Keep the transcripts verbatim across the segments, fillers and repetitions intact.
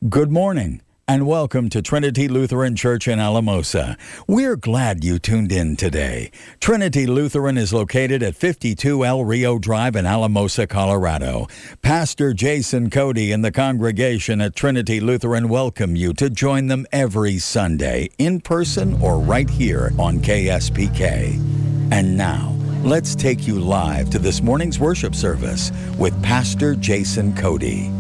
Good morning, and welcome to Trinity Lutheran Church in Alamosa. We're glad you tuned in today. Trinity Lutheran is located at fifty-two El Rio Drive in Alamosa, Colorado. Pastor Jason Cody and the congregation at Trinity Lutheran welcome you to join them every Sunday, in person or right here on K S P K. And now, let's take you live to this morning's worship service with Pastor Jason Cody.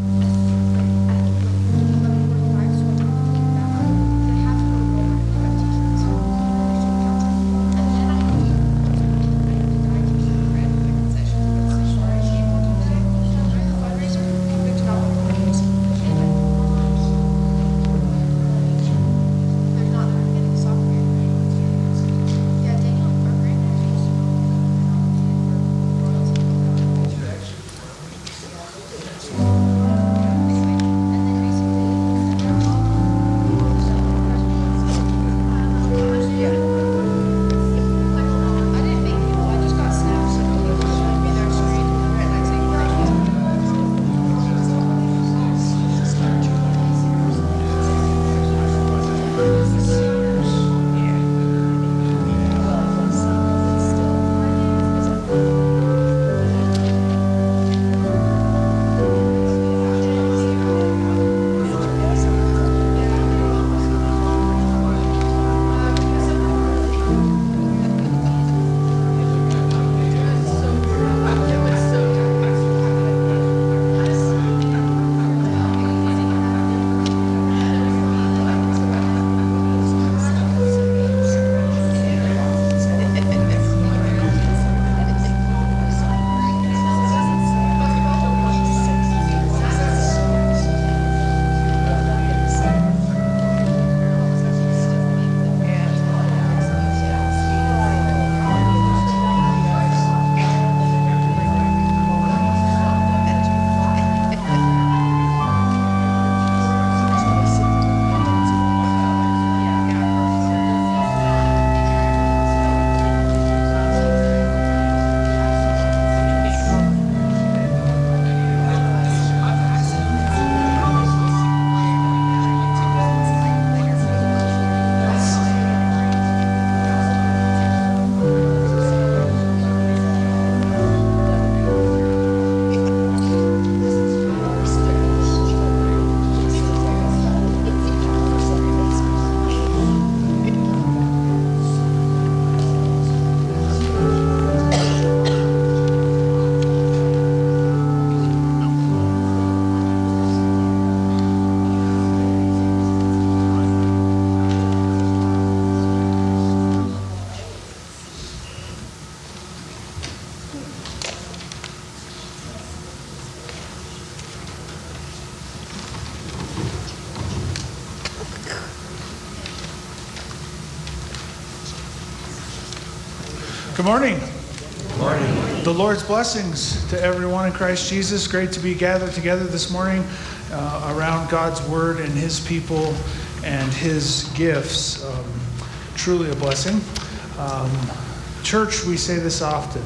Good morning. Good morning. The Lord's blessings to everyone in Christ Jesus. Great to be gathered together this morning uh, around God's Word and His people and His gifts. Um, truly a blessing. Um, church, we say this often,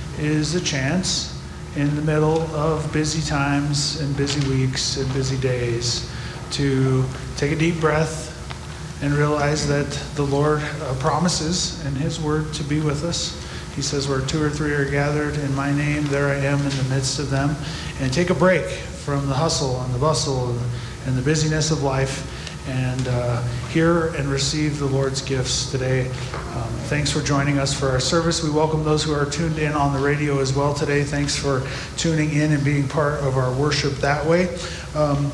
is a chance in the middle of busy times and busy weeks and busy days to take a deep breath and realize that the Lord uh, promises in His Word to be with us. He says, where two or three are gathered in my name, there I am in the midst of them. And take a break from the hustle and the bustle and, and the busyness of life and uh, hear and receive the Lord's gifts today. Um, thanks for joining us for our service. We welcome those who are tuned in on the radio as well today. Thanks for tuning in and being part of our worship that way. Um,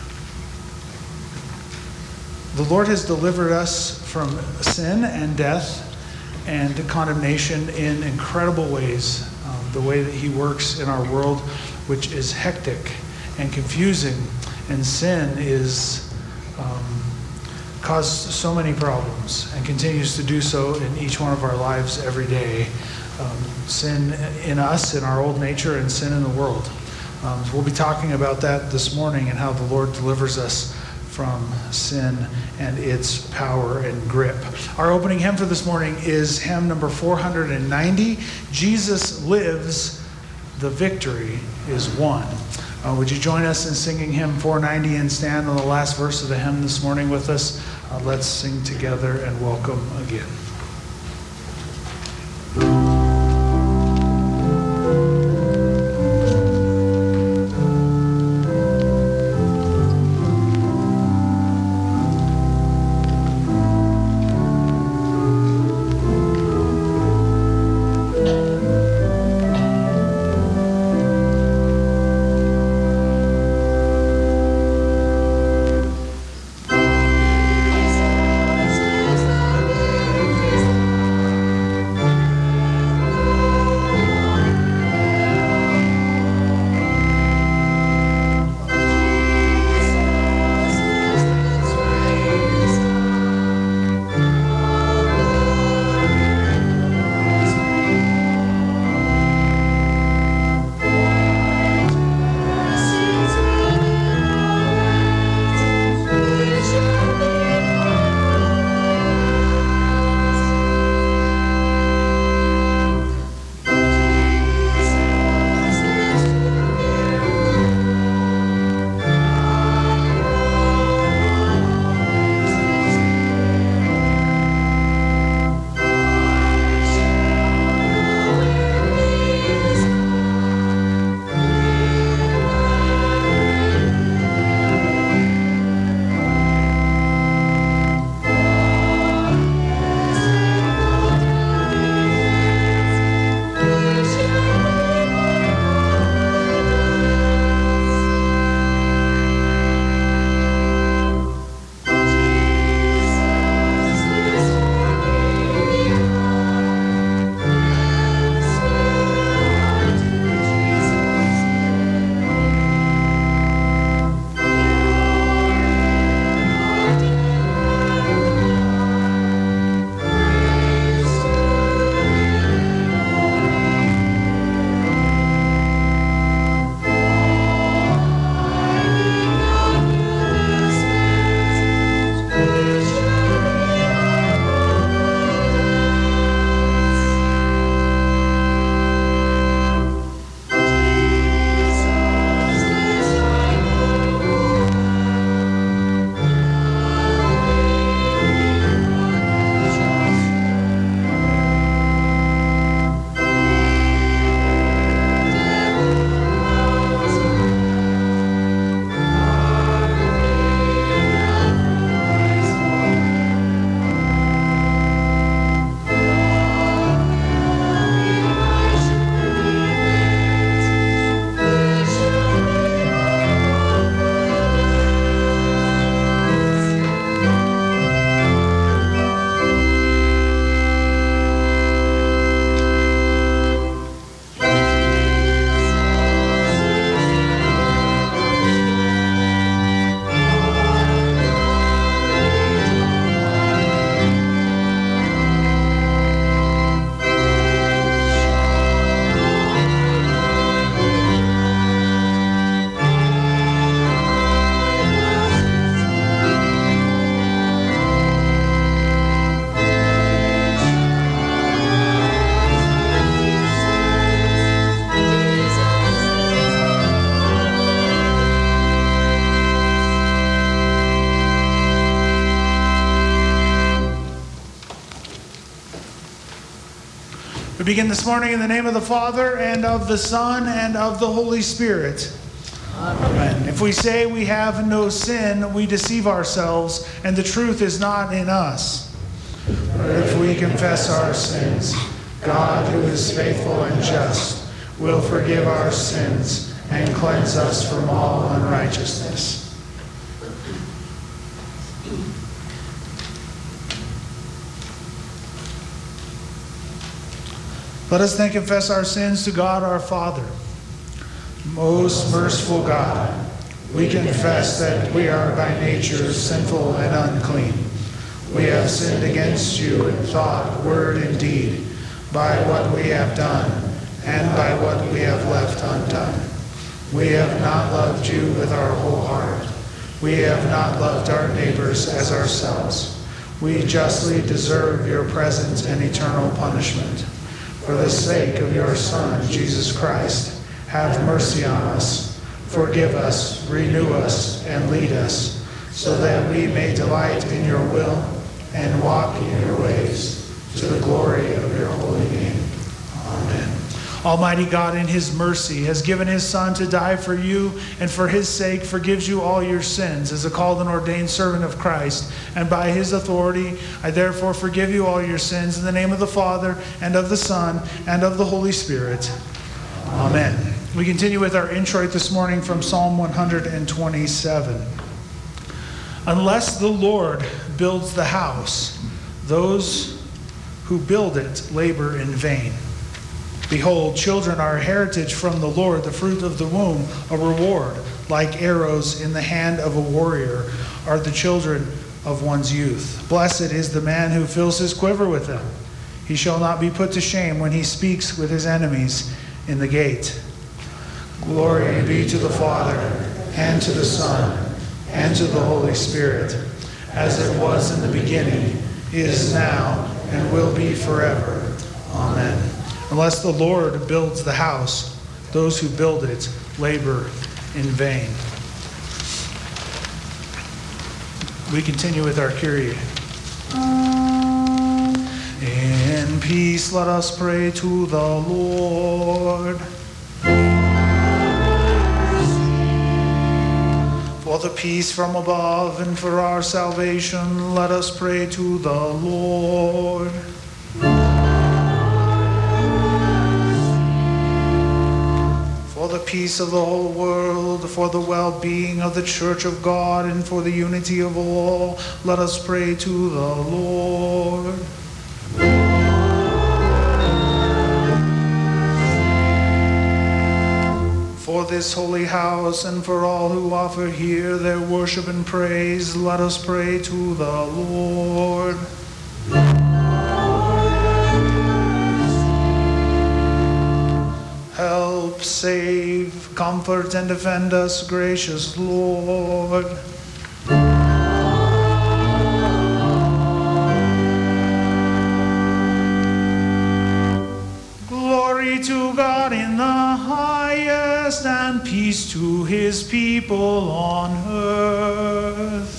The Lord has delivered us from sin and death and condemnation in incredible ways. Um, the way that He works in our world, which is hectic and confusing, and sin is um, caused so many problems and continues to do so in each one of our lives every day. Um, sin in us, in our old nature, and sin in the world. Um, so we'll be talking about that this morning and how the Lord delivers us from sin and its power and grip. Our opening hymn for this morning is hymn number four hundred ninety, Jesus Lives, the Victory is Won. Uh, would you join us in singing hymn four ninety and stand on the last verse of the hymn this morning with us? Uh, let's sing together and welcome again. We begin this morning in the name of the Father, and of the Son, and of the Holy Spirit. Amen. If we say we have no sin, we deceive ourselves, and the truth is not in us. But if we confess our sins, God, who is faithful and just, will forgive our sins and cleanse us from all unrighteousness. Let us then confess our sins to God our Father. Most merciful God, we confess that we are by nature sinful and unclean. We have sinned against you in thought, word, and deed, by what we have done and by what we have left undone. We have not loved you with our whole heart. We have not loved our neighbors as ourselves. We justly deserve your present and eternal punishment. For the sake of your Son, Jesus Christ, have mercy on us. Forgive us, renew us, and lead us, so that we may delight in your will and walk in your ways, to the glory of your holy name. Amen. Almighty God, in his mercy, has given his Son to die for you, and for his sake forgives you all your sins, as a called and ordained servant of Christ. And by his authority, I therefore forgive you all your sins in the name of the Father, and of the Son, and of the Holy Spirit. Amen. We continue with our introit this morning from Psalm one twenty-seven. Unless the Lord builds the house, those who build it labor in vain. Behold, children are a heritage from the Lord, the fruit of the womb, a reward. Like arrows in the hand of a warrior are the children of one's youth. Blessed is the man who fills his quiver with them. He shall not be put to shame when he speaks with his enemies in the gate. Glory be to the Father, and to the Son, and to the Holy Spirit, as it was in the beginning, is now, and will be forever. Amen. Unless the Lord builds the house, those who build it labor in vain. We continue with our Kyrie. In peace, let us pray to the Lord. For the peace from above and for our salvation, let us pray to the Lord. For the peace of the whole world, for the well-being of the Church of God, and for the unity of all, let us pray to the Lord. For this holy house and for all who offer here their worship and praise, let us pray to the Lord. Help, save, comfort, and defend us, gracious Lord. Glory to God in the highest, and peace to his people on earth.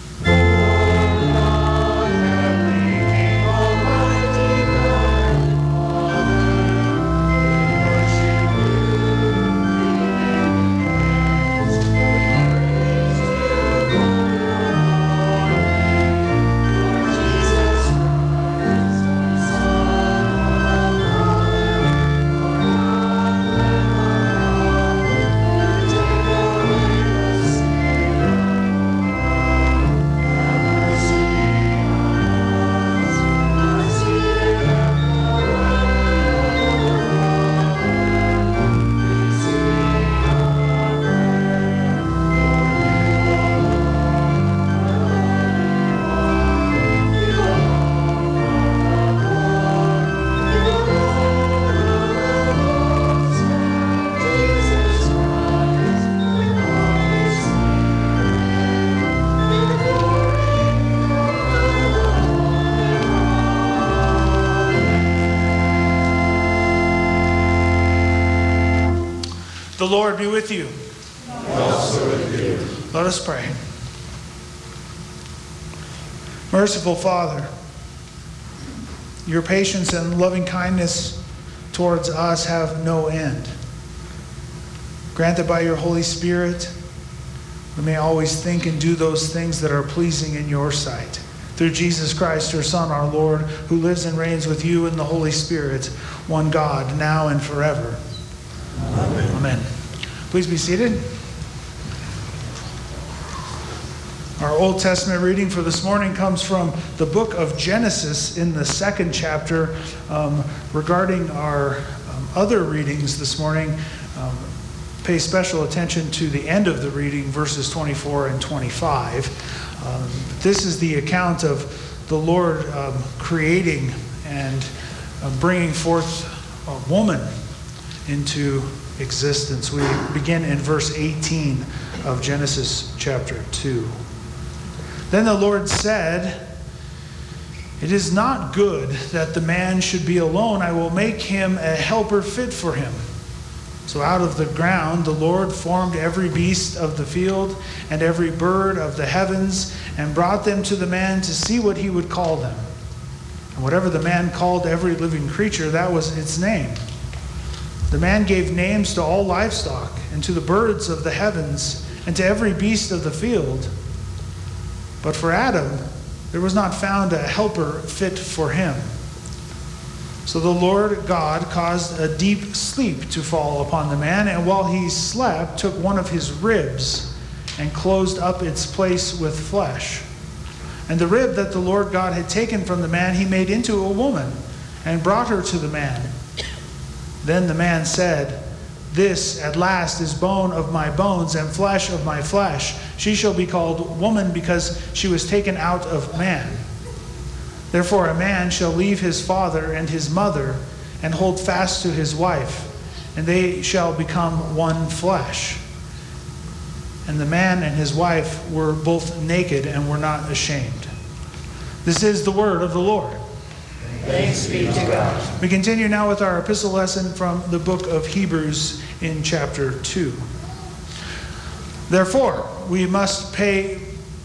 The Lord be with you. And also with you. Let us pray. Merciful Father, your patience and loving kindness towards us have no end. Grant that by your Holy Spirit, we may always think and do those things that are pleasing in your sight. Through Jesus Christ, your Son, our Lord, who lives and reigns with you in the Holy Spirit, one God, now and forever. Amen. Amen. Please be seated. Our Old Testament reading for this morning comes from the book of Genesis in the second chapter. Um, regarding our um, other readings this morning, um, pay special attention to the end of the reading, verses twenty-four and twenty-five. Um, this is the account of the Lord um, creating and uh, bringing forth a woman into existence. We begin in verse eighteen of Genesis chapter two. Then the Lord said, "It is not good that the man should be alone. I will make him a helper fit for him." So out of the ground the Lord formed every beast of the field and every bird of the heavens, and brought them to the man to see what he would call them. And whatever the man called every living creature, that was its name. The man gave names to all livestock, and to the birds of the heavens, and to every beast of the field. But for Adam there was not found a helper fit for him. So the Lord God caused a deep sleep to fall upon the man, and while he slept, took one of his ribs and closed up its place with flesh. And the rib that the Lord God had taken from the man he made into a woman, and brought her to the man. Then the man said, "This at last is bone of my bones and flesh of my flesh. She shall be called woman, because she was taken out of man. Therefore a man shall leave his father and his mother, and hold fast to his wife, and they shall become one flesh." And the man and his wife were both naked and were not ashamed. This is the word of the Lord. Thanks be to God. We continue now with our epistle lesson from the book of Hebrews in chapter two. Therefore, we must pay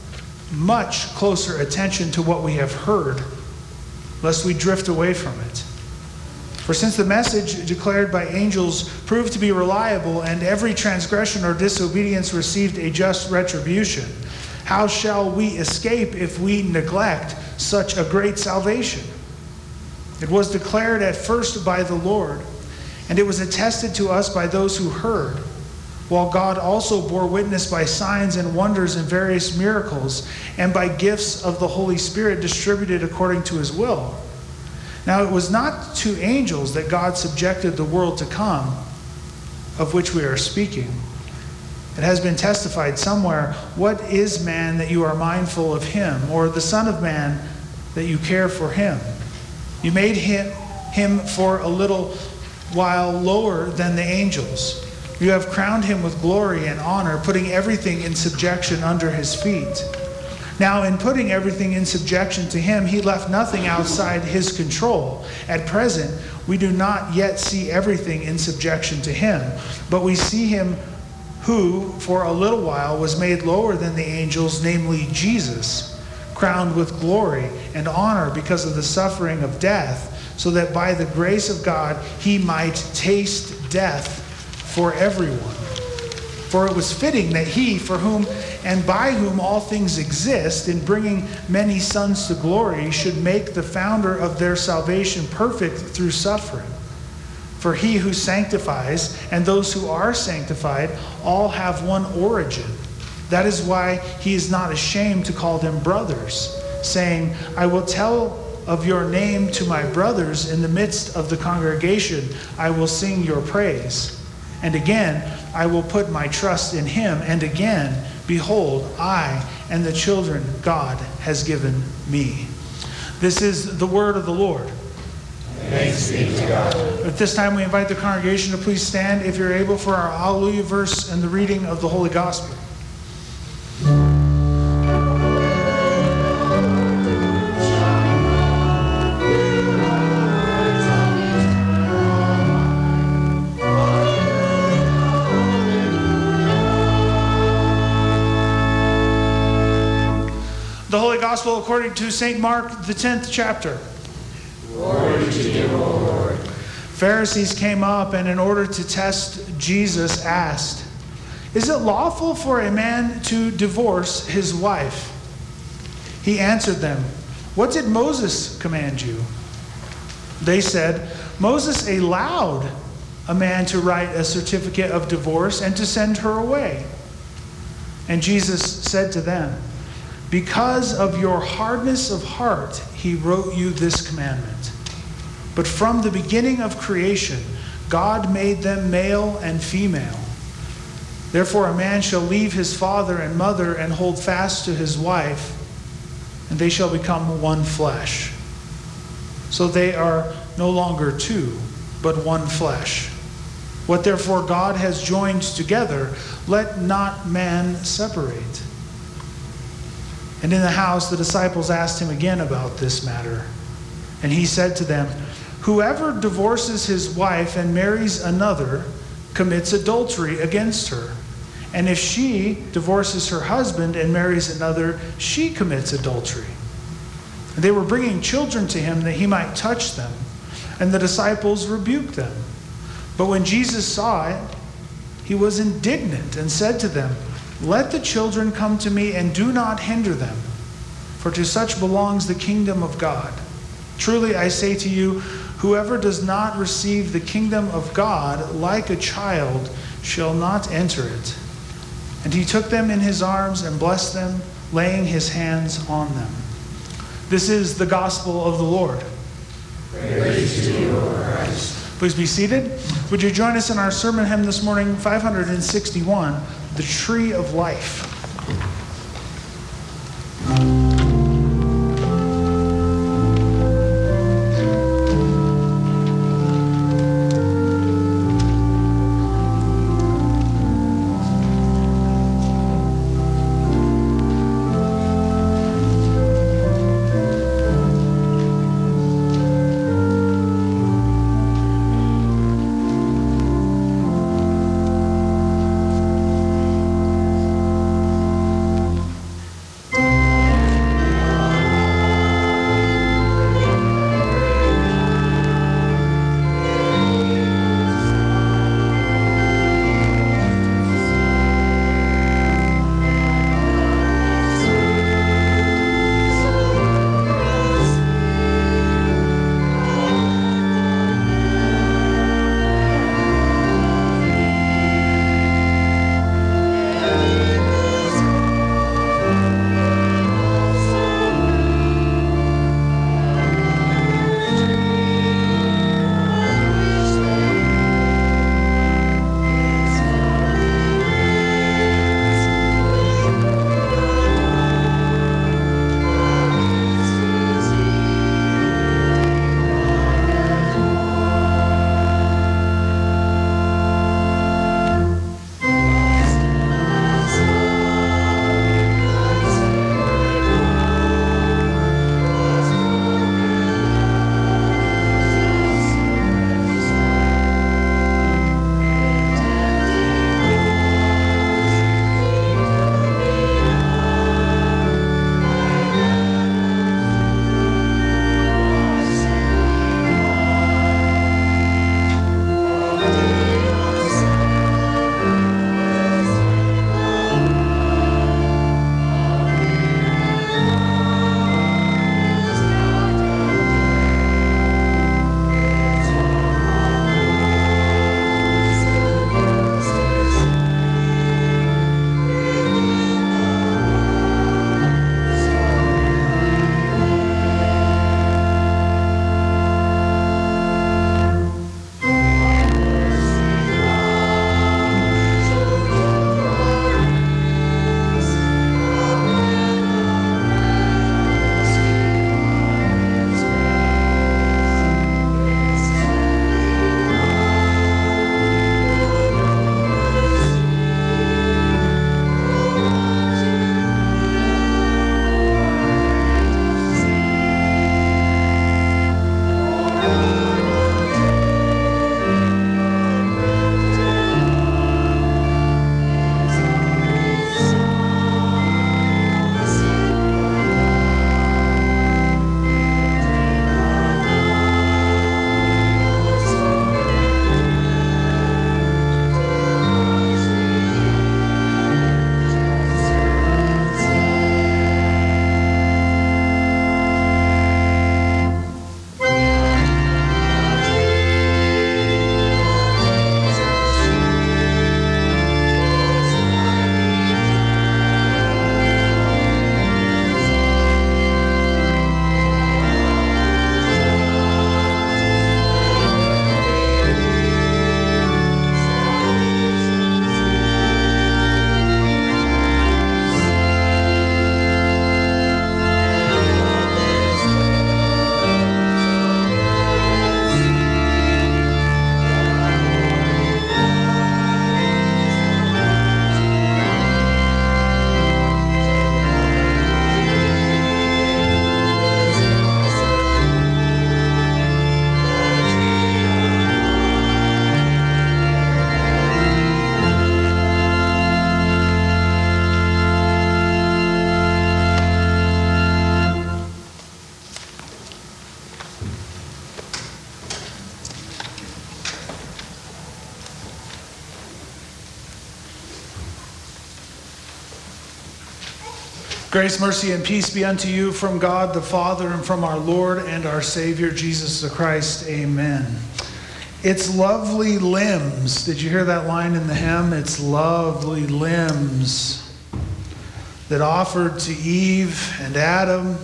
much closer attention to what we have heard, lest we drift away from it. For since the message declared by angels proved to be reliable, and every transgression or disobedience received a just retribution, how shall we escape if we neglect such a great salvation? It was declared at first by the Lord, and it was attested to us by those who heard, while God also bore witness by signs and wonders and various miracles, and by gifts of the Holy Spirit distributed according to his will. Now it was not to angels that God subjected the world to come, of which we are speaking. It has been testified somewhere, "What is man that you are mindful of him, or the Son of Man that you care for him? You made him, him for a little while lower than the angels. You have crowned him with glory and honor, putting everything in subjection under his feet." Now, in putting everything in subjection to him, he left nothing outside his control. At present, we do not yet see everything in subjection to him, but we see him who, for a little while, was made lower than the angels, namely Jesus, crowned with glory and honor because of the suffering of death, so that by the grace of God he might taste death for everyone. For it was fitting that he, for whom and by whom all things exist, in bringing many sons to glory, should make the founder of their salvation perfect through suffering. For he who sanctifies and those who are sanctified all have one origin. That is why he is not ashamed to call them brothers, saying, "I will tell of your name to my brothers. In the midst of the congregation I will sing your praise. And again, I will put my trust in him. And again, behold, I and the children God has given me." This is the word of the Lord. Thanks be to God. At this time, we invite the congregation to please stand, if you're able, for our Alleluia verse and the reading of the Holy Gospel. The Holy Gospel according to Saint Mark, the tenth chapter. Glory to you, O Lord. Pharisees came up, and in order to test Jesus, asked, "Is it lawful for a man to divorce his wife?" He answered them, "What did Moses command you?" They said, "Moses allowed a man to write a certificate of divorce and to send her away." And Jesus said to them, "Because of your hardness of heart, he wrote you this commandment. But from the beginning of creation, God made them male and female. Therefore a man shall leave his father and mother and hold fast to his wife, and they shall become one flesh. So they are no longer two, but one flesh. What therefore God has joined together, let not man separate." And in the house the disciples asked him again about this matter. And he said to them, "Whoever divorces his wife and marries another commits adultery against her. And if she divorces her husband and marries another, she commits adultery. And they were bringing children to him that he might touch them. And the disciples rebuked them. But when Jesus saw it, he was indignant and said to them, "Let the children come to me and do not hinder them, for to such belongs the kingdom of God. Truly I say to you, whoever does not receive the kingdom of God like a child shall not enter it." And he took them in his arms and blessed them, laying his hands on them. This is the gospel of the Lord. Praise to you, O Christ. Please be seated. Would you join us in our sermon hymn this morning, five hundred sixty-one, The Tree of Life. Grace, mercy, and peace be unto you from God the Father and from our Lord and our Savior, Jesus the Christ. Amen. It's lovely limbs. Did you hear that line in the hymn? It's lovely limbs that offered to Eve and Adam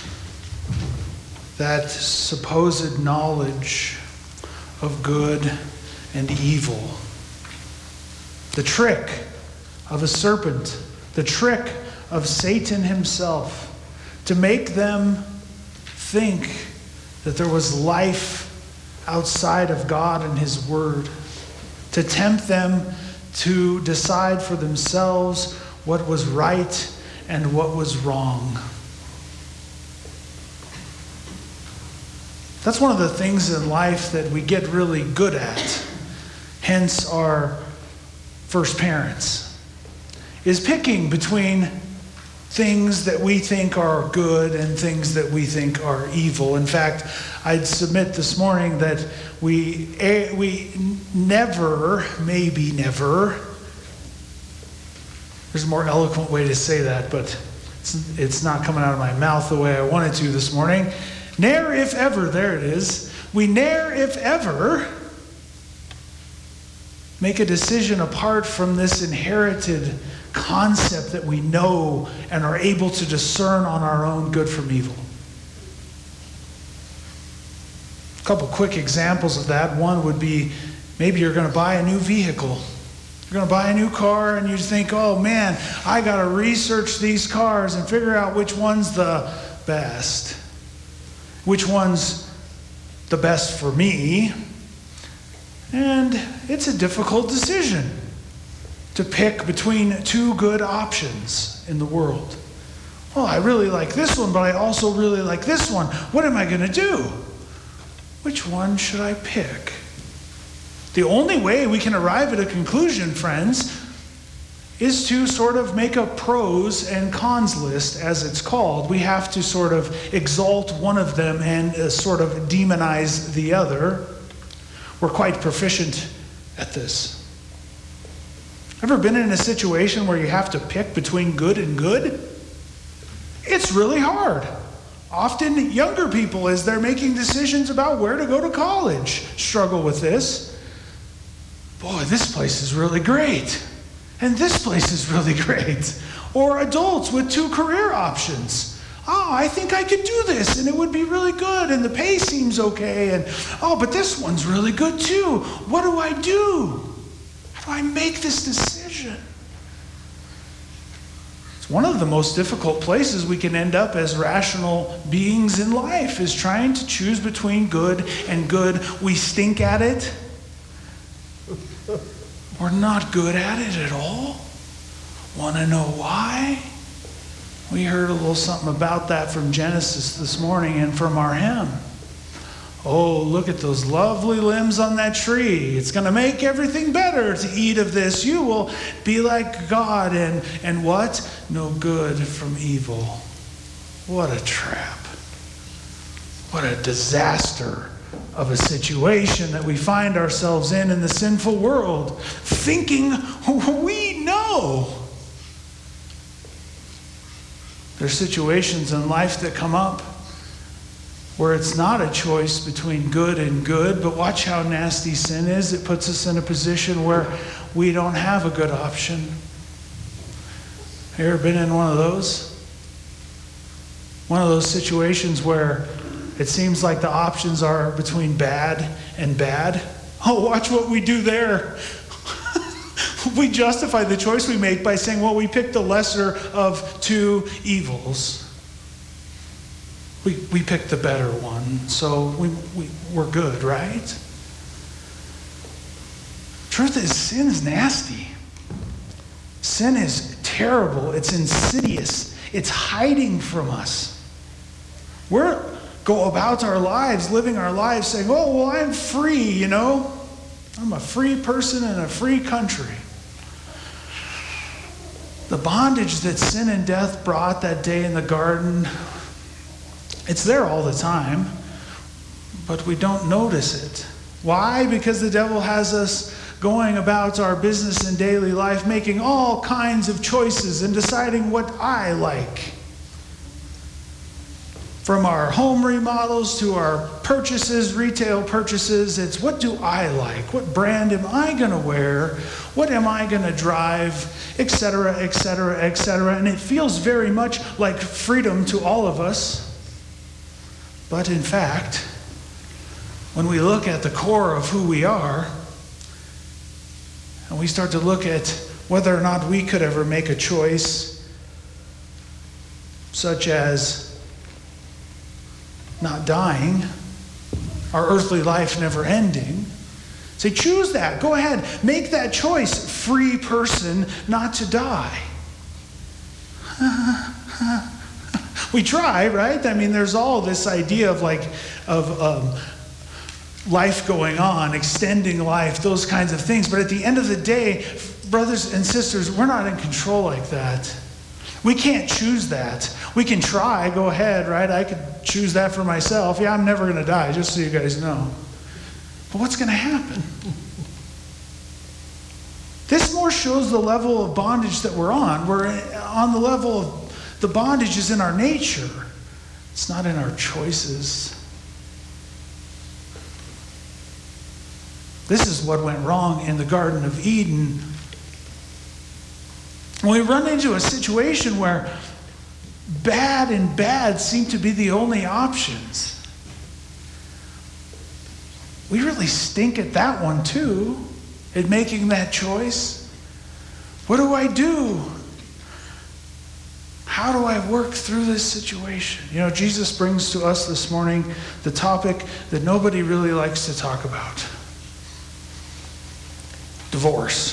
that supposed knowledge of good and evil. The trick of a serpent, the trick of Satan himself, to make them think that there was life outside of God and His Word, to tempt them to decide for themselves what was right and what was wrong. That's one of the things in life that we get really good at, hence our first parents, is picking between things that we think are good and things that we think are evil. In fact, I'd submit this morning that we we never, maybe never, there's a more eloquent way to say that, but it's, it's not coming out of my mouth the way I wanted to this morning. Ne'er if ever, there it is. We ne'er if ever make a decision apart from this inherited concept that we know and are able to discern on our own good from evil. A couple quick examples of that. One would be maybe you're going to buy a new vehicle. You're going to buy a new car and you think, oh man, I got to research these cars and figure out which one's the best. Which one's the best for me. And it's a difficult decision to pick between two good options in the world. Well, I really like this one, but I also really like this one. What am I going to do? Which one should I pick? The only way we can arrive at a conclusion, friends, is to sort of make a pros and cons list, as it's called. We have to sort of exalt one of them and uh, sort of demonize the other. We're quite proficient at this. Ever been in a situation where you have to pick between good and good? It's really hard. Often younger people, as they're making decisions about where to go to college, struggle with this. Boy, this place is really great. And this place is really great. Or adults with two career options. Oh, I think I could do this and it would be really good and the pay seems okay. And oh, but this one's really good too. What do I do? How do I make this decision? It's one of the most difficult places we can end up as rational beings in life, is trying to choose between good and good. We stink at it. We're not good at it at all. Want to know why? We heard a little something about that from Genesis this morning and from our hymn. Oh, look at those lovely limbs on that tree. It's going to make everything better to eat of this. You will be like God. And, and what? No good from evil. What a trap. What a disaster of a situation that we find ourselves in in the sinful world, thinking we know. There's situations in life that come up where it's not a choice between good and good, but watch how nasty sin is. It puts us in a position where we don't have a good option. Have you ever been in one of those? One of those situations where it seems like the options are between bad and bad. Oh, watch what we do there. We justify the choice we make by saying, well, we picked the lesser of two evils. We we picked the better one, so we, we, we're good, right? Truth is, sin is nasty. Sin is terrible. It's insidious. It's hiding from us. We're go about our lives, living our lives saying, oh, well, I'm free, you know. I'm a free person in a free country. The bondage that sin and death brought that day in the garden, it's there all the time, but we don't notice it. Why? Because the devil has us going about our business and daily life, making all kinds of choices and deciding what I like. From our home remodels to our purchases, retail purchases, it's what do I like? What brand am I going to wear? What am I going to drive? Et cetera, et cetera, et cetera. And it feels very much like freedom to all of us. But in fact, when we look at the core of who we are, and we start to look at whether or not we could ever make a choice, such as not dying, our earthly life never ending. Say, choose that. Go ahead. Make that choice. Free person not to die. We try, right? I mean, there's all this idea of like, of um, life going on, extending life, those kinds of things. But at the end of the day, brothers and sisters, we're not in control like that. We can't choose that. We can try, go ahead, right? I could choose that for myself. Yeah, I'm never going to die, just so you guys know. But what's going to happen? This more shows the level of bondage that we're on. We're on the level of the bondage is in our nature. It's not in our choices. This is what went wrong in the Garden of Eden. When we run into a situation where bad and bad seem to be the only options, we really stink at that one too, at making that choice. What do I do? How do I work through this situation? You know, Jesus brings to us this morning the topic that nobody really likes to talk about. Divorce.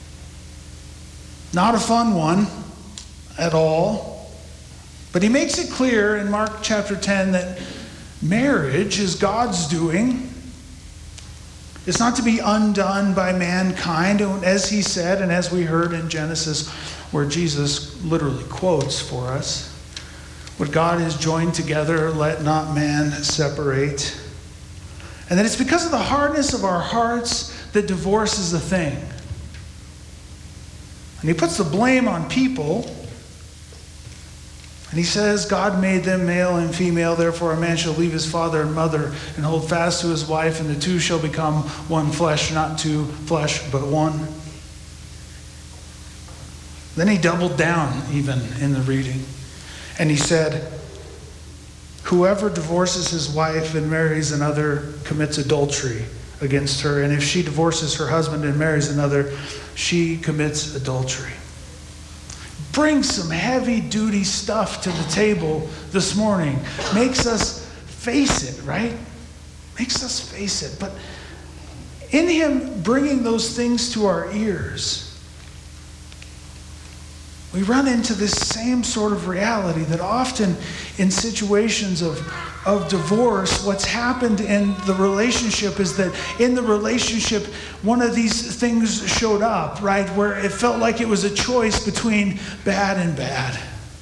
Not a fun one at all. But he makes it clear in Mark chapter ten that marriage is God's doing. It's not to be undone by mankind, as he said, and as we heard in Genesis, where Jesus literally quotes for us, what God has joined together, let not man separate. And that it's because of the hardness of our hearts that divorce is a thing. And he puts the blame on people. And he says, God made them male and female, therefore a man shall leave his father and mother and hold fast to his wife, and the two shall become one flesh, not two flesh, but one. Then he doubled down even in the reading. And he said, whoever divorces his wife and marries another commits adultery against her. And if she divorces her husband and marries another, she commits adultery. Bring some heavy-duty stuff to the table this morning. Makes us face it, right? Makes us face it. But in him bringing those things to our ears, we run into this same sort of reality that often in situations of, of divorce, what's happened in the relationship is that in the relationship, one of these things showed up, right? Where it felt like it was a choice between bad and bad.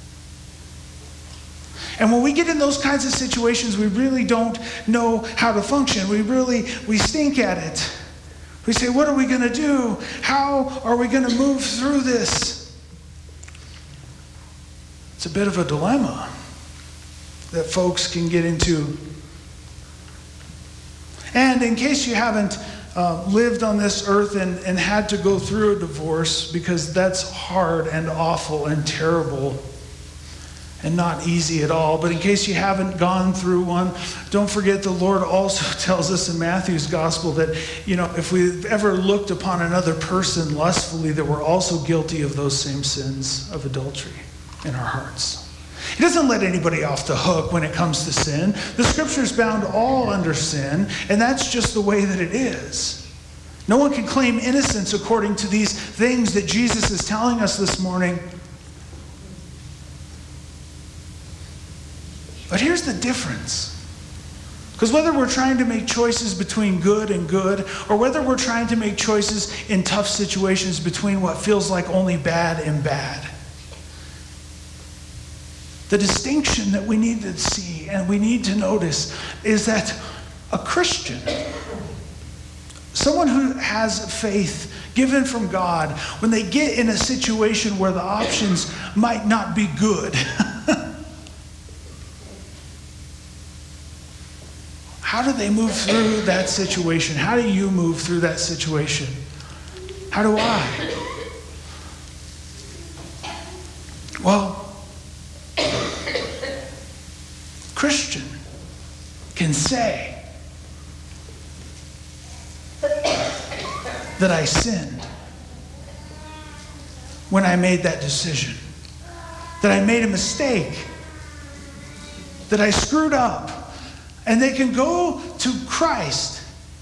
And when we get in those kinds of situations, we really don't know how to function. We really, we stink at it. We say, what are we going to do? How are we going to move through this? It's a bit of a dilemma that folks can get into. And in case you haven't uh, lived on this earth and, and had to go through a divorce, because that's hard and awful and terrible and not easy at all. But in case you haven't gone through one, don't forget the Lord also tells us in Matthew's gospel that, you know, if we've ever looked upon another person lustfully, that we're also guilty of those same sins of adultery in our hearts. He doesn't let anybody off the hook when it comes to sin. The scriptures bound all under sin, and that's just the way that it is. No one can claim innocence according to these things that Jesus is telling us this morning. But here's the difference. Because whether we're trying to make choices between good and good, or whether we're trying to make choices in tough situations between what feels like only bad and bad, the distinction that we need to see and we need to notice is that a Christian, someone who has faith given from God, when they get in a situation where the options might not be good, how do they move through that situation? How do you move through that situation? How do I? Well, Christian can say that I sinned when I made that decision, that I made a mistake, that I screwed up, and they can go to Christ.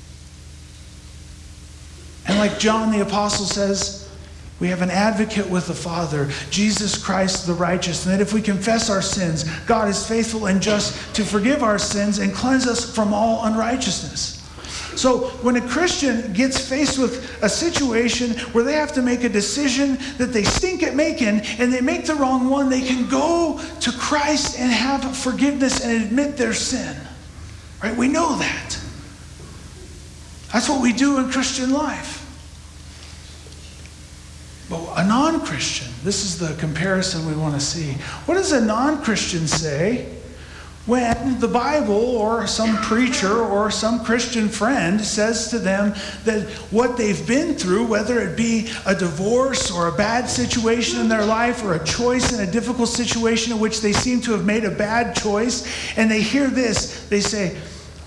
And like John the Apostle says, we have an advocate with the Father, Jesus Christ the righteous, and that if we confess our sins, God is faithful and just to forgive our sins and cleanse us from all unrighteousness. So when a Christian gets faced with a situation where they have to make a decision that they stink at making and they make the wrong one, they can go to Christ and have forgiveness and admit their sin. Right? We know that. That's what we do in Christian life. But a non-Christian, this is the comparison we want to see. What does a non-Christian say when the Bible or some preacher or some Christian friend says to them that what they've been through, whether it be a divorce or a bad situation in their life or a choice in a difficult situation in which they seem to have made a bad choice, and they hear this, they say,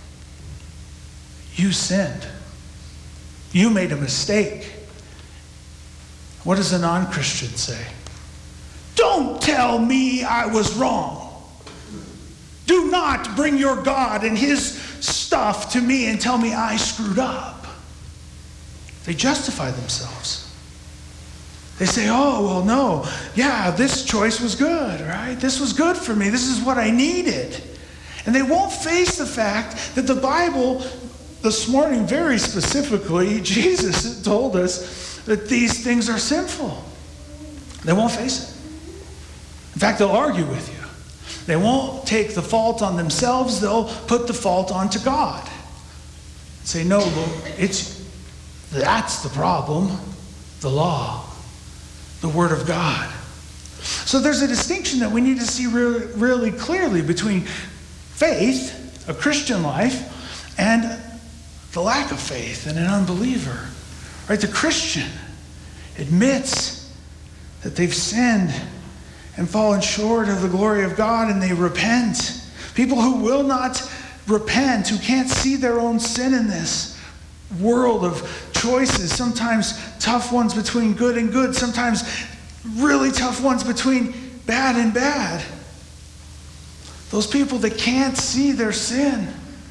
you sinned. You made a mistake. What does a non-Christian say? Don't tell me I was wrong. Do not bring your God and his stuff to me and tell me I screwed up. They justify themselves. They say, oh, well, no. Yeah, this choice was good, right? This was good for me. This is what I needed. And they won't face the fact that the Bible, this morning very specifically, Jesus told us that these things are sinful. They won't face it. In fact, they'll argue with you. They won't take the fault on themselves. They'll put the fault onto God. Say, no, Lord, it's, that's the problem. The law. The Word of God. So there's a distinction that we need to see really, really clearly between faith, a Christian life, and the lack of faith in an unbeliever. Right? The Christian admits that they've sinned and fallen short of the glory of God, and they repent. People who will not repent, who can't see their own sin in this world of choices, sometimes tough ones between good and good, sometimes really tough ones between bad and bad. Those people that can't see their sin,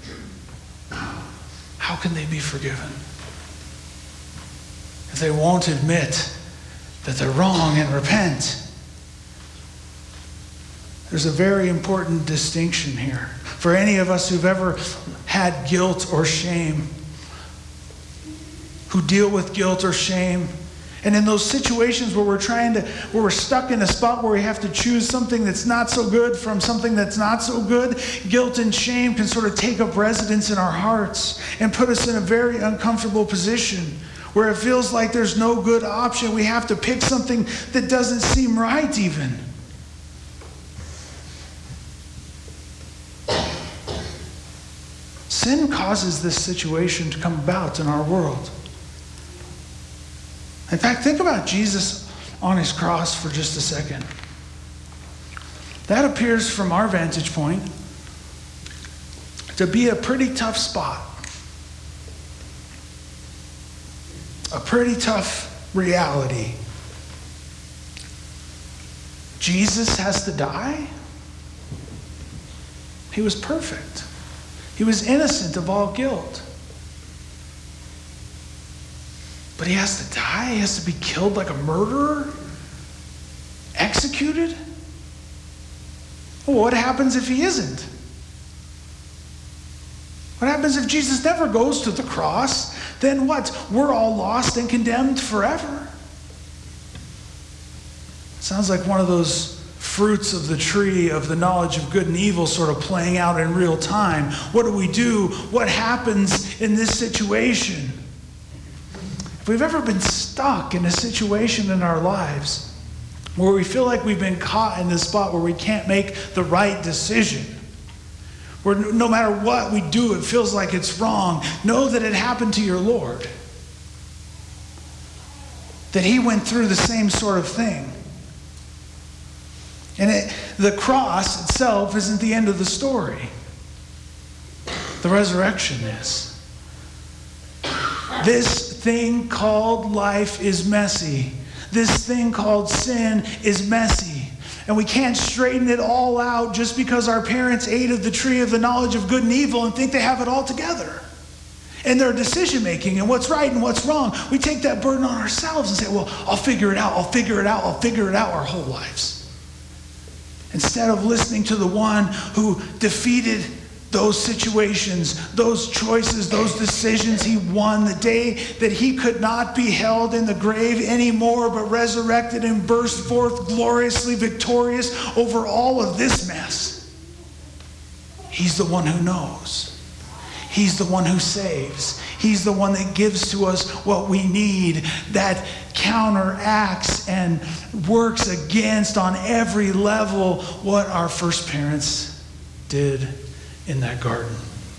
how can they be forgiven? If they won't admit that they're wrong and repent. There's a very important distinction here. For any of us who've ever had guilt or shame, who deal with guilt or shame, and in those situations where we're trying to, where we're stuck in a spot where we have to choose something that's not so good from something that's not so good, guilt and shame can sort of take up residence in our hearts and put us in a very uncomfortable position where it feels like there's no good option. We have to pick something that doesn't seem right even. Sin causes this situation to come about in our world. In fact, think about Jesus on his cross for just a second. That appears from our vantage point to be a pretty tough spot. A pretty tough reality. Jesus has to die? He was perfect. He was innocent of all guilt. But he has to die? He has to be killed like a murderer? Executed? Well, what happens if he isn't? What happens if Jesus never goes to the cross? Then what? We're all lost and condemned forever. Sounds like one of those fruits of the tree of the knowledge of good and evil sort of playing out in real time. What do we do? What happens in this situation? If we've ever been stuck in a situation in our lives where we feel like we've been caught in this spot where we can't make the right decision, where no matter what we do, it feels like it's wrong, know that it happened to your Lord. That he went through the same sort of thing. And it, the cross itself isn't the end of the story. The resurrection is. This thing called life is messy. This thing called sin is messy. And we can't straighten it all out just because our parents ate of the tree of the knowledge of good and evil and think they have it all together. And their decision making and what's right and what's wrong, we take that burden on ourselves and say, well, I'll figure it out, I'll figure it out, I'll figure it out our whole lives. Instead of listening to the one who defeated those situations, those choices, those decisions, he won the day that he could not be held in the grave anymore, but resurrected and burst forth gloriously victorious over all of this mess. He's the one who knows. He's the one who saves. He's the one that gives to us what we need, that counteracts and works against on every level what our first parents did in that garden.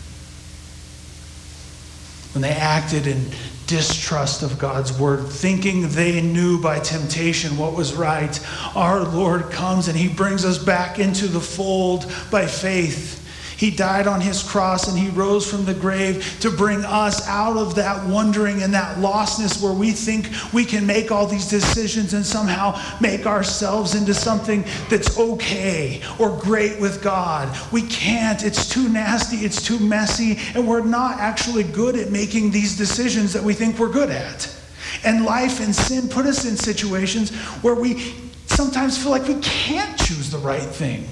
When they acted in distrust of God's word, thinking they knew by temptation what was right, our Lord comes and he brings us back into the fold by faith. He died on his cross and he rose from the grave to bring us out of that wondering and that lostness where we think we can make all these decisions and somehow make ourselves into something that's okay or great with God. We can't. It's too nasty. It's too messy. And we're not actually good at making these decisions that we think we're good at. And life and sin put us in situations where we sometimes feel like we can't choose the right thing.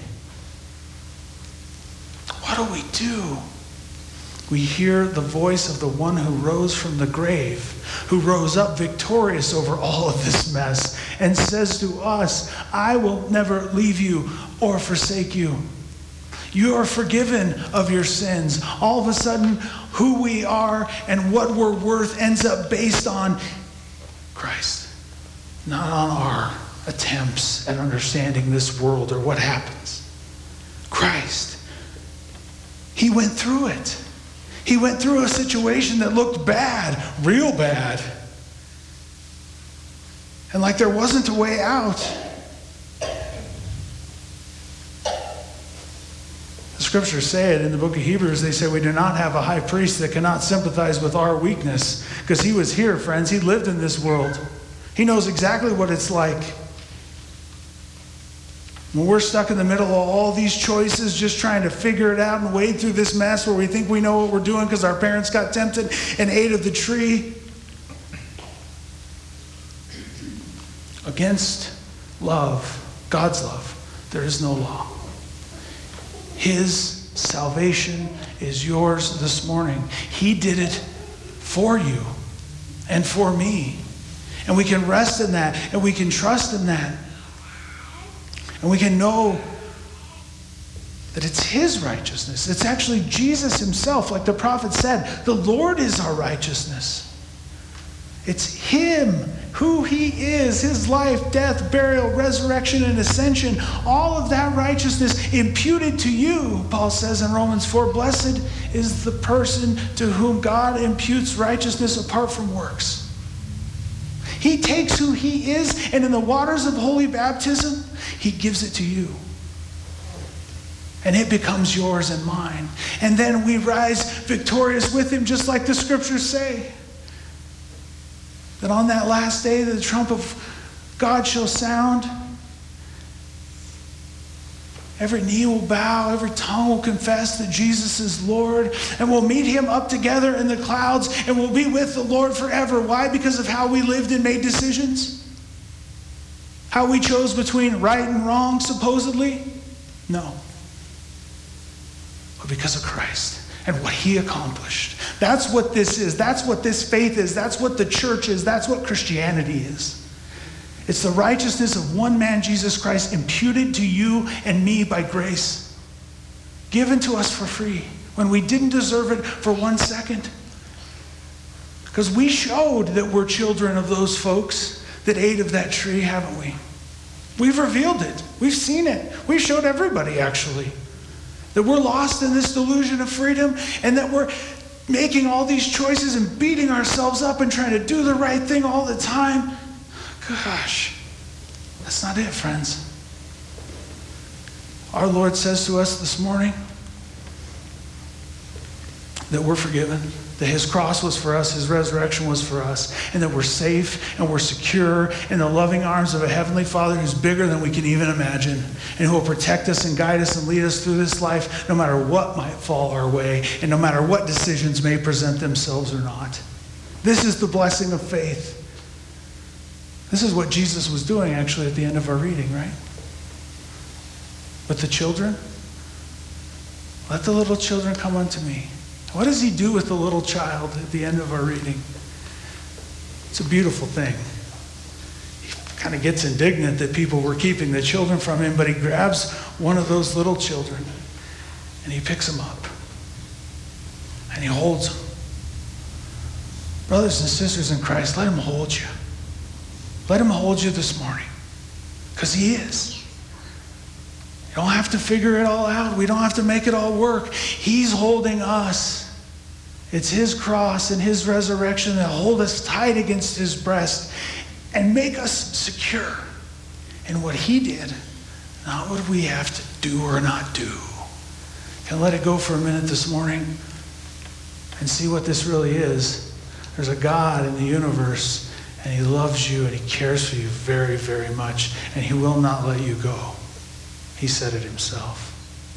What do we do? We hear the voice of the one who rose from the grave, who rose up victorious over all of this mess, and says to us, I will never leave you or forsake you. You are forgiven of your sins. All of a sudden, who we are and what we're worth ends up based on Christ, not on our attempts at understanding this world or what happens. Christ. He went through it. He went through a situation that looked bad, real bad. And like there wasn't a way out. The scriptures say it in the book of Hebrews. They say we do not have a high priest that cannot sympathize with our weakness. Because he was here, friends. He lived in this world. He knows exactly what it's like. When we're stuck in the middle of all these choices, just trying to figure it out and wade through this mess where we think we know what we're doing because our parents got tempted and ate of the tree. Against love, God's love, there is no law. His salvation is yours this morning. He did it for you and for me. And we can rest in that and we can trust in that. And we can know that it's his righteousness. It's actually Jesus himself, like the prophet said, the Lord is our righteousness. It's him, who he is, his life, death, burial, resurrection, and ascension. All of that righteousness imputed to you, Paul says in Romans four, blessed is the person to whom God imputes righteousness apart from works. He takes who he is, and in the waters of holy baptism, he gives it to you. And it becomes yours and mine. And then we rise victorious with him, just like the scriptures say. That on that last day, the trump of God shall sound. Every knee will bow, every tongue will confess that Jesus is Lord, and we'll meet him up together in the clouds, and we'll be with the Lord forever. Why? Because of how we lived and made decisions? How we chose between right and wrong, supposedly? No. But because of Christ and what he accomplished. That's what this is. That's what this faith is. That's what the church is. That's what Christianity is. It's the righteousness of one man, Jesus Christ, imputed to you and me by grace. Given to us for free when we didn't deserve it for one second. Because we showed that we're children of those folks that ate of that tree, haven't we? We've revealed it. We've seen it. We showed everybody, actually. That we're lost in this delusion of freedom, and that we're making all these choices and beating ourselves up and trying to do the right thing all the time. Gosh, that's not it, friends. Our Lord says to us this morning that we're forgiven, that his cross was for us, his resurrection was for us, and that we're safe and we're secure in the loving arms of a heavenly Father who's bigger than we can even imagine, and who will protect us and guide us and lead us through this life no matter what might fall our way and no matter what decisions may present themselves or not. This is the blessing of faith. This is what Jesus was doing actually at the end of our reading, right? With the children. Let the little children come unto me. What does he do with the little child at the end of our reading? It's a beautiful thing. He kind of gets indignant that people were keeping the children from him, but he grabs one of those little children and he picks him up and he holds him. Brothers and sisters in Christ, let him hold you. Let him hold you this morning, because he is. You don't have to figure it all out. We don't have to make it all work. He's holding us. It's his cross and his resurrection that hold us tight against his breast and make us secure in what he did, not what we have to do or not do. Can I let it go for a minute this morning and see what this really is? There's a God in the universe, and he loves you and he cares for you very, very much, and he will not let you go. He said it himself.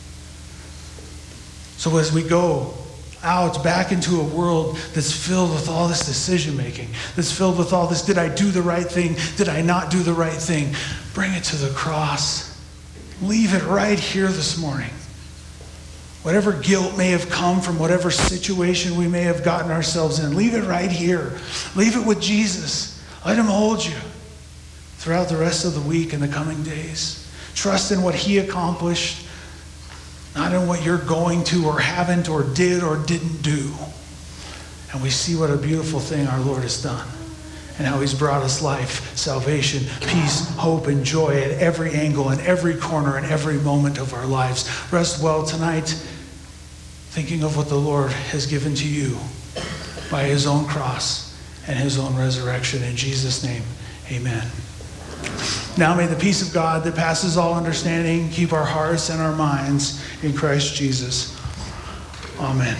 So as we go out back into a world that's filled with all this decision making, that's filled with all this, did I do the right thing? Did I not do the right thing? Bring it to the cross. Leave it right here this morning. Whatever guilt may have come from whatever situation we may have gotten ourselves in, leave it right here. Leave it with Jesus. Let him hold you throughout the rest of the week and the coming days. Trust in what he accomplished, not in what you're going to or haven't or did or didn't do. And we see what a beautiful thing our Lord has done, and how he's brought us life, salvation, peace, hope, and joy at every angle, in every corner, and every moment of our lives. Rest well tonight, thinking of what the Lord has given to you by his own cross and his own resurrection. In Jesus' name, amen. Now may the peace of God that passes all understanding keep our hearts and our minds in Christ Jesus. Amen.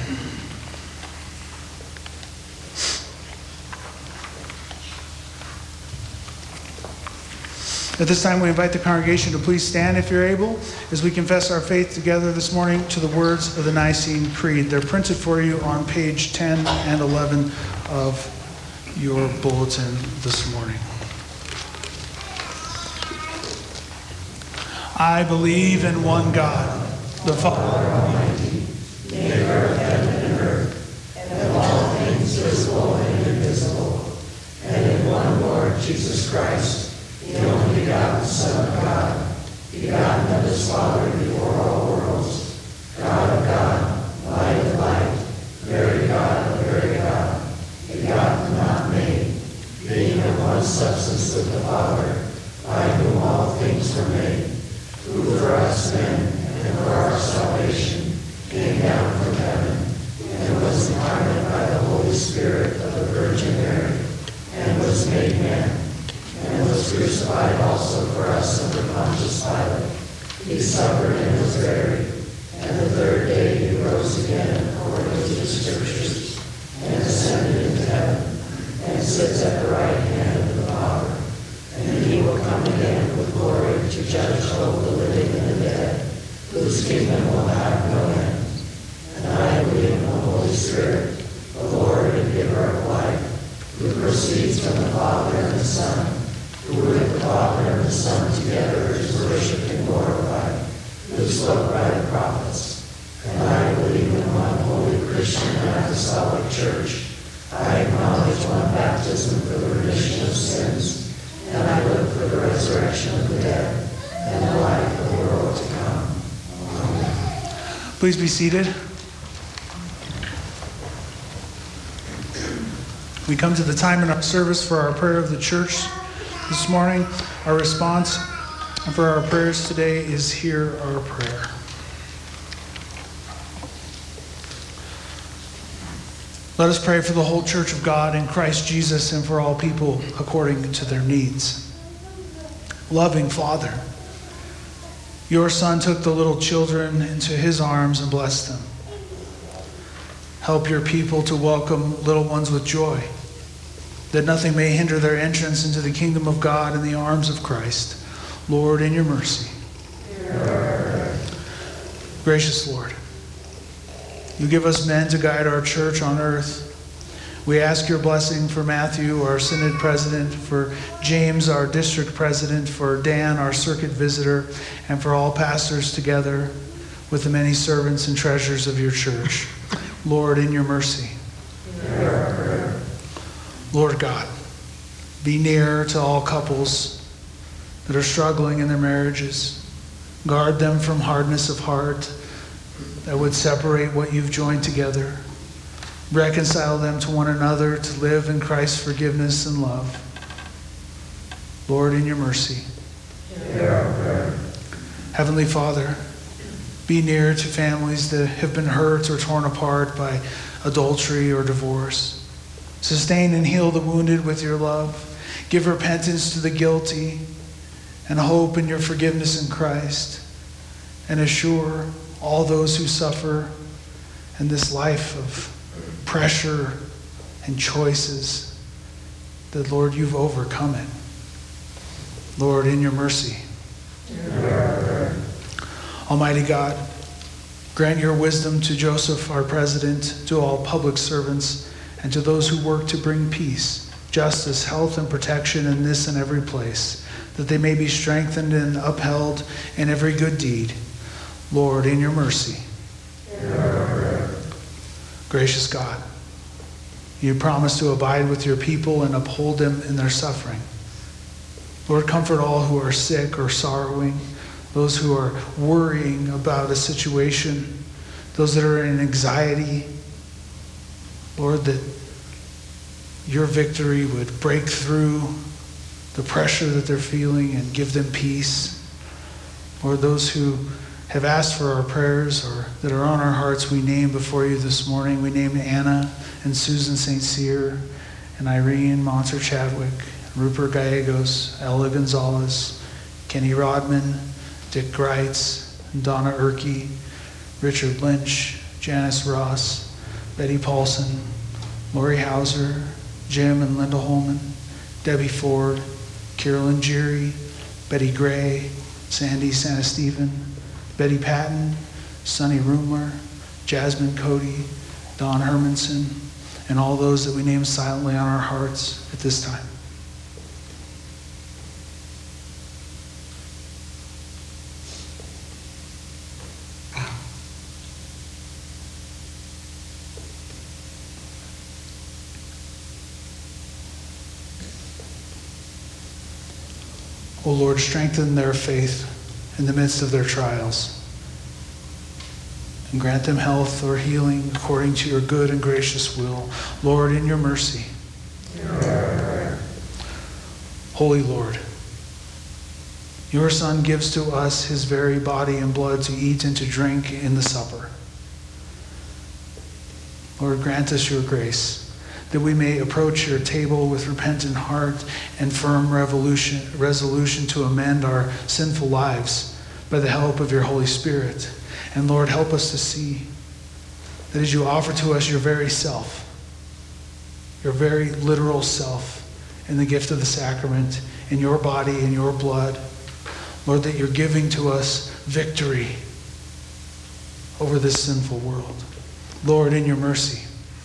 At this time, we invite the congregation to please stand if you're able, as we confess our faith together this morning to the words of the Nicene Creed. They're printed for you on page ten and eleven of your bulletin this morning. I believe in one God, the Father Almighty, maker of heaven and earth, and of all things visible and invisible, and in one Lord Jesus Christ, the only begotten Son of God, begotten of his Father before all worlds, God of God, light of light, very God of very God, begotten, not made, being of one substance with the Father, by whom all things were made, who for us men and for our salvation came down from heaven and was incarnate by the Holy Spirit of the Virgin Mary, and was made man, and was crucified also for us under Pontius Pilate. He suffered and was buried, and the third day he rose again according to the Scriptures, and ascended into heaven, and sits at the right hand of the Father. And he will come again with glory to judge both the living and the dead, whose kingdom will have no end. And I believe in the Holy Spirit, the Lord and giver of life, who proceeds from the Father and the Son, who with the Father and the Son together is worshipped and glorified, who spoke by the prophets. And I believe in one holy Christian and apostolic church. I acknowledge one baptism for the remission of sins, and I look for the resurrection of the dead and the life of the world to come. Amen. Please be seated. We come to the time in our service for our prayer of the church this morning. Our response for our prayers today is, hear our prayer. Let us pray for the whole church of God in Christ Jesus and for all people according to their needs. Loving Father, your Son took the little children into his arms and blessed them. Help your people to welcome little ones with joy, that nothing may hinder their entrance into the kingdom of God in the arms of Christ. Lord, in your mercy. Lord. Gracious Lord, you give us men to guide our church on earth. We ask your blessing for Matthew, our synod president, for James, our district president, for Dan, our circuit visitor, and for all pastors together with the many servants and treasures of your church. Lord, in your mercy. Lord. Lord God, be near to all couples that are struggling in their marriages. Guard them from hardness of heart that would separate what you've joined together. Reconcile them to one another to live in Christ's forgiveness and love. Lord, in your mercy. Yeah. Heavenly Father, be near to families that have been hurt or torn apart by adultery or divorce. Sustain and heal the wounded with your love. Give repentance to the guilty and hope in your forgiveness in Christ. And assure all those who suffer in this life of pressure and choices that, Lord, you've overcome it. Lord, in your mercy. Yeah. Almighty God, grant your wisdom to Joseph, our president, to all public servants, and to those who work to bring peace, justice, health, and protection in this and every place, that they may be strengthened and upheld in every good deed. Lord, in your mercy. Yeah. Gracious God, you promise to abide with your people and uphold them in their suffering. Lord, comfort all who are sick or sorrowing, those who are worrying about a situation, those that are in anxiety. Lord, that your victory would break through the pressure that they're feeling and give them peace. Lord, those who have asked for our prayers or that are on our hearts, we name before you this morning. We name Anna and Susan Saint Cyr and Irene Monter Chadwick, Rupert Gallegos, Ella Gonzalez, Kenny Rodman, Dick Greitz, Donna Erkey, Richard Lynch, Janice Ross, Betty Paulson, Lori Hauser, Jim and Linda Holman, Debbie Ford, Carolyn Geary, Betty Gray, Sandy Santisteven, Betty Patton, Sonny Rumler, Jasmine Cody, Don Hermanson, and all those that we name silently on our hearts at this time. O Lord, strengthen their faith in the midst of their trials, and grant them health or healing according to your good and gracious will. Lord, in your mercy. Yeah. Holy Lord, your Son gives to us his very body and blood to eat and to drink in the supper. Lord, grant us your grace, that we may approach your table with repentant heart and firm revolution, resolution to amend our sinful lives by the help of your Holy Spirit. And Lord, help us to see that as you offer to us your very self, your very literal self in the gift of the sacrament, in your body and your blood, Lord, that you're giving to us victory over this sinful world. Lord, in your mercy.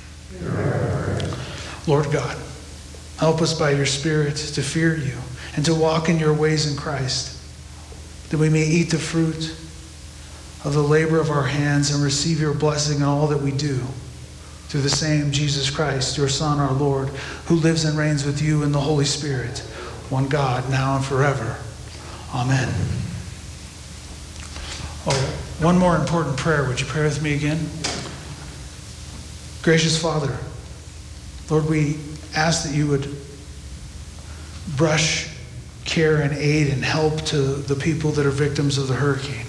Lord God, help us by your Spirit to fear you and to walk in your ways in Christ, that we may eat the fruit of the labor of our hands and receive your blessing in all that we do, through the same Jesus Christ, your Son, our Lord, who lives and reigns with you in the Holy Spirit, one God, now and forever. Amen. Oh, one more important prayer. Would you pray with me again? Gracious Father, Lord, we ask that you would brush care and aid and help to the people that are victims of the hurricane.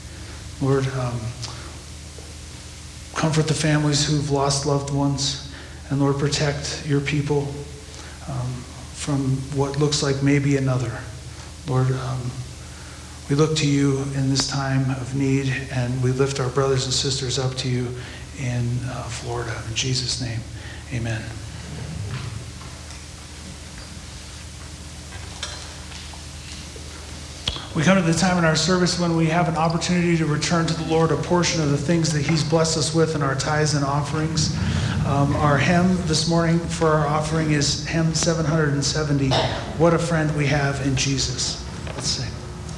Lord, um, comfort the families who've lost loved ones. And Lord, protect your people um, from what looks like maybe another. Lord, um, we look to you in this time of need, and we lift our brothers and sisters up to you in uh, Florida. In Jesus' name, amen. We come to the time in our service when we have an opportunity to return to the Lord a portion of the things that he's blessed us with in our tithes and offerings. Um, our hymn this morning for our offering is hymn seven hundred seventy, What a Friend We Have in Jesus. Let's sing.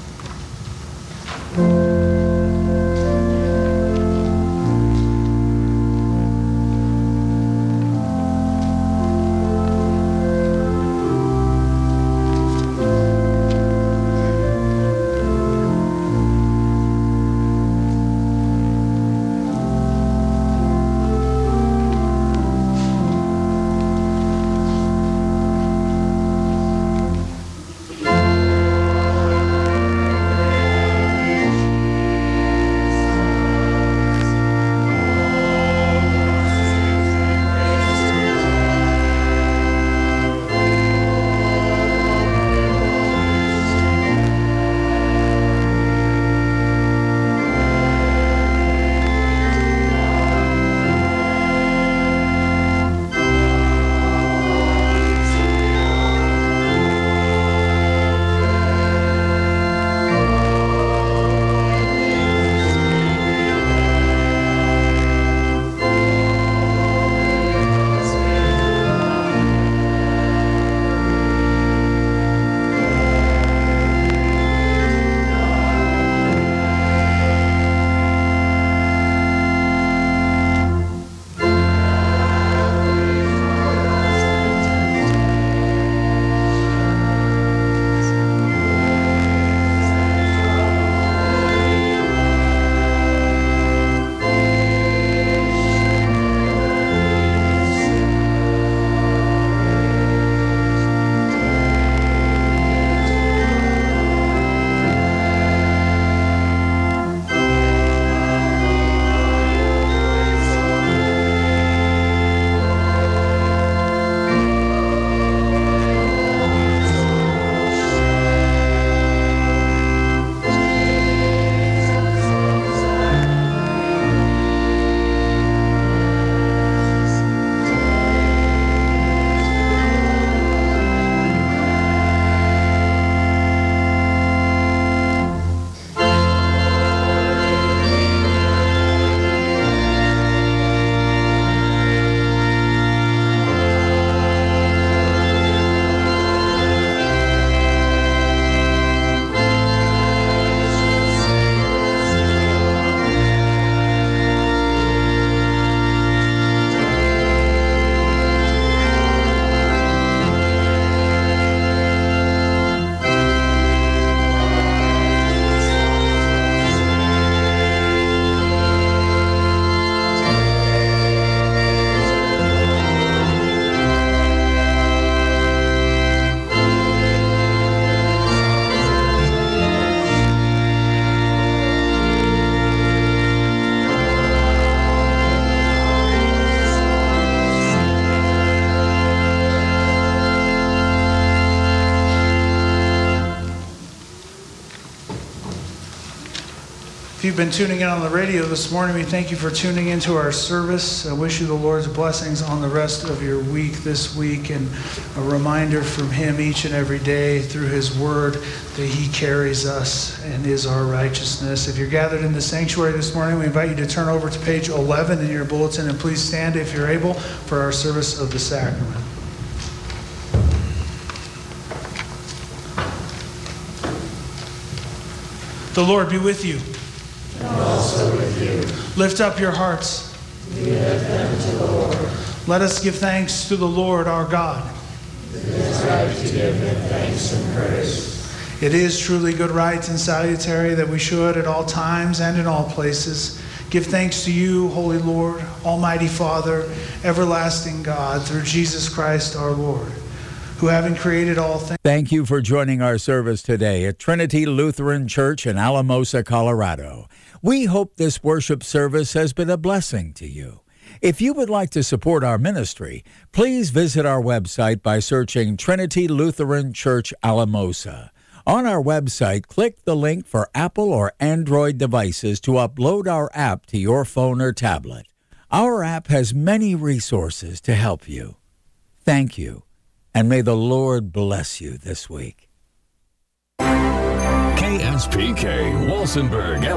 If you've been tuning in on the radio this morning, we thank you for tuning into our service. I wish you the Lord's blessings on the rest of your week this week, and a reminder from him each and every day through his word that he carries us and is our righteousness. If you're gathered in the sanctuary this morning, we invite you to turn over to page eleven in your bulletin, and please stand if you're able for our service of the sacrament. The Lord be with you. And also with you. Lift up your hearts. We lift them to the Lord. Let us give thanks to the Lord our God. It is right to give him thanks and praise. It is truly good, right, and salutary that we should at all times and in all places give thanks to you, Holy Lord, Almighty Father, everlasting God, through Jesus Christ our Lord, who having created all things. Thank you for joining our service today at Trinity Lutheran Church in Alamosa, Colorado. We hope this worship service has been a blessing to you. If you would like to support our ministry, please visit our website by searching Trinity Lutheran Church Alamosa. On our website, click the link for Apple or Android devices to upload our app to your phone or tablet. Our app has many resources to help you. Thank you, and may the Lord bless you this week. K S P K, Walsenburg,